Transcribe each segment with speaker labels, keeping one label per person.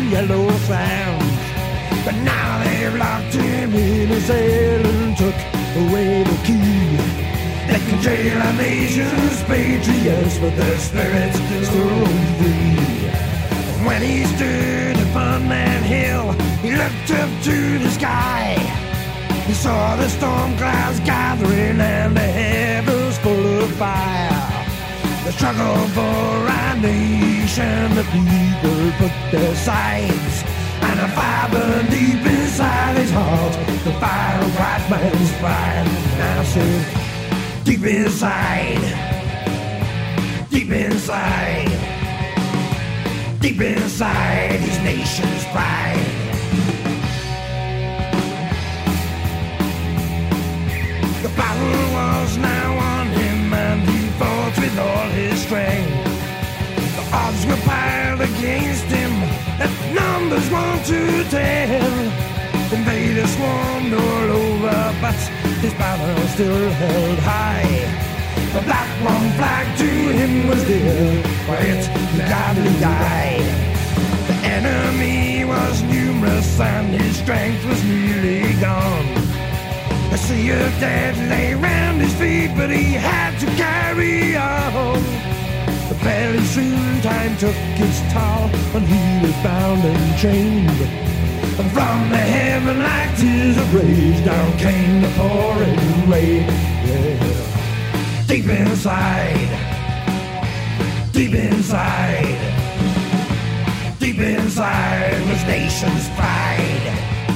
Speaker 1: yellow sands. But now they've locked him in a cell and took away the key. They can jail our nation's patriots, but their spirits still roam free. When he stood upon that hill, he looked up to the sky. He saw the storm clouds gathering and the heavens full of fire. The struggle for our nation, the people put their sides, and a fire burned deep inside his heart, the fire of white man's pride. And I said, deep inside, deep inside, deep inside his nation's pride. The battle was now on him and he fought with all his strength. The odds were piled against him at numbers 1 to 10. Invaders swarmed all over, but his banner still held high. The black one flag to him was dear, for it he gladly died. The enemy was numerous and his strength was nearly gone. A sea of dead lay round his feet, but he had to carry on. But very soon time took its toll, and he was bound and chained. And from the heaven like tears of rage, down came the pouring rain. Yeah. Deep inside, deep inside, deep inside was nation's pride.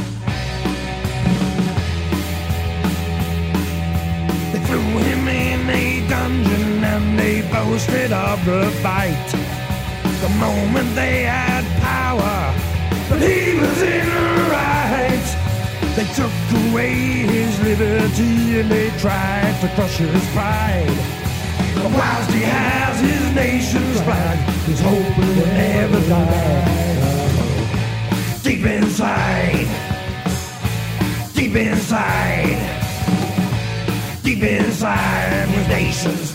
Speaker 1: They threw him in a dungeon and they boasted of the fight. The moment they had power, but he was in the right. They took away his liberty and they tried to crush his pride. But whilst he has his nation's flag, his hope will never die. Deep inside, deep inside, deep inside his nation's